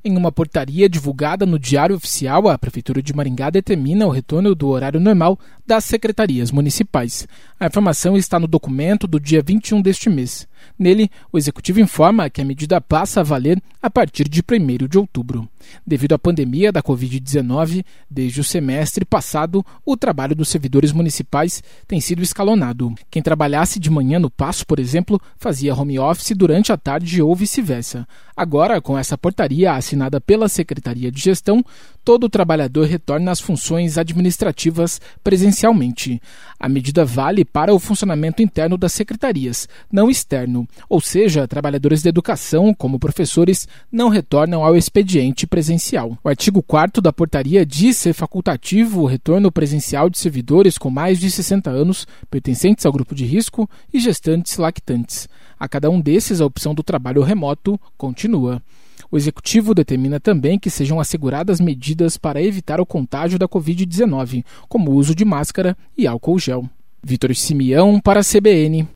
Em uma portaria divulgada no Diário Oficial, a Prefeitura de Maringá determina o retorno do horário normal das secretarias municipais. A informação está no documento do dia 21 deste mês. Nele, o Executivo informa que a medida passa a valer a partir de 1º de outubro. Devido à pandemia da Covid-19, desde o semestre passado, o trabalho dos servidores municipais tem sido escalonado. Quem trabalhasse de manhã no Paço, por exemplo, fazia home office durante a tarde ou vice-versa. Agora, com essa portaria assinada pela Secretaria de Gestão, todo trabalhador retorna às funções administrativas presencialmente. A medida vale para o funcionamento interno das secretarias, não externo, ou seja, trabalhadores da educação, como professores, não retornam ao expediente presencial. O artigo 4º da portaria diz ser facultativo o retorno presencial de servidores com mais de 60 anos, pertencentes ao grupo de risco e gestantes lactantes. A cada um desses, a opção do trabalho remoto continua. O Executivo determina também que sejam asseguradas medidas para evitar o contágio da Covid-19, como o uso de máscara e álcool gel. Vitor Simeão para a CBN.